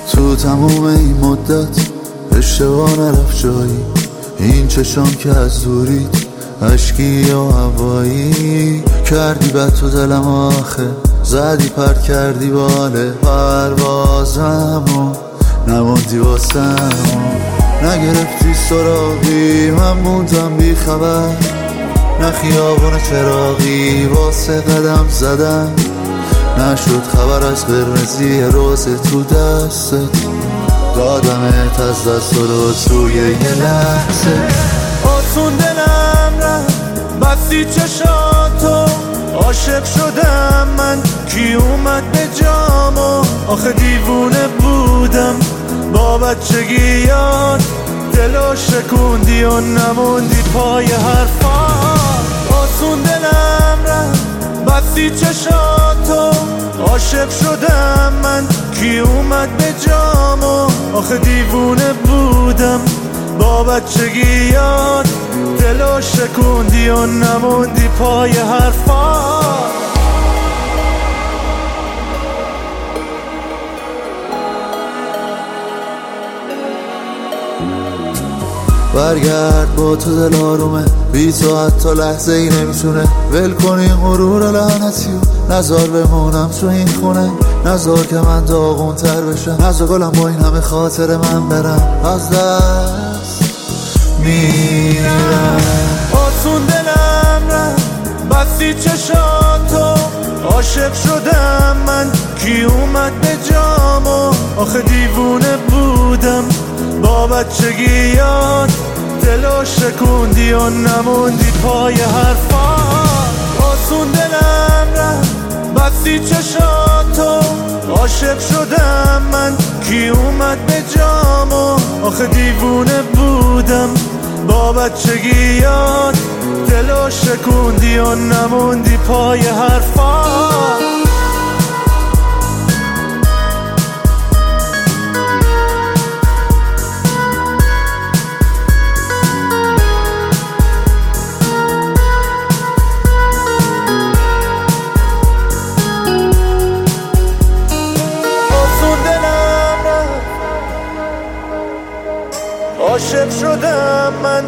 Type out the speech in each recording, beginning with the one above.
تو تموم این مدت اشتباه نرفت جایی، این چشام که از دوریت عشقی و هوایی کردی بد تو دلم آخه، زدی پرد کردی باله پروازمو نموندی واسم، نگرفتی سراغی من موندم بی خبر، نه خیابون چراغی واسه قدم زدم، نشد خبر از قرمزی روز تو دستت، دادمت از دست رو توی یه لحظه. آسون دلم رفت بستی چشاتو، عاشق شدم من کی اومد به جامو، آخه دیوونه بودم با بچگیات، دلو شکوندی و نموندی پای حرفات. آسون دلم رفت بستی چشاتو، عاشق شدم من کی اومد به جامو، آخه دیوونه بودم با بچگیات، دلو شکوندی و نموندی پای حرفات. برگرد با تو دل آرومه، بی تو حتی لحظه ای نمیتونه ول کنی غرور لعنتیو، نزار بمونم تو این خونه، نزار که من داغون تر بشم، نزار گلم با این همه خاطر من برم از دست میرم. آسون دلم رفت بستی چشاتو، عاشق شدم من کی اومد به جامو، آخه دیوونه بودم با بچگیات، دلو شکوندی و نموندی پای حرفات. آسون دلم رفت بستی چشاتو، عاشق شدم من کی اومد به جامو، آخه دیوونه بودم با بچگیات، دلو شکوندی و نموندی پای حرفات. عاشق شدم من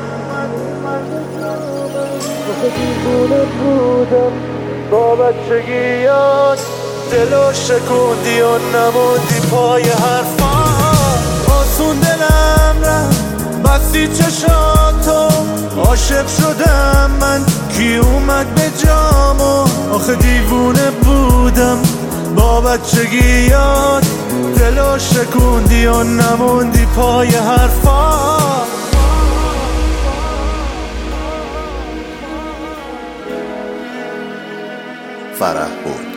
آخه دیوونه بودم با بچگیات، دلو شکوندی و نموندی پای حرفات. آسون دلم رفت بستی چشاتو، عاشق شدم من کی اومد به جامو، آخه دیوونه بودم با بچگیات، دلو شکوندی و نموندی پای حرفات. فرح بود.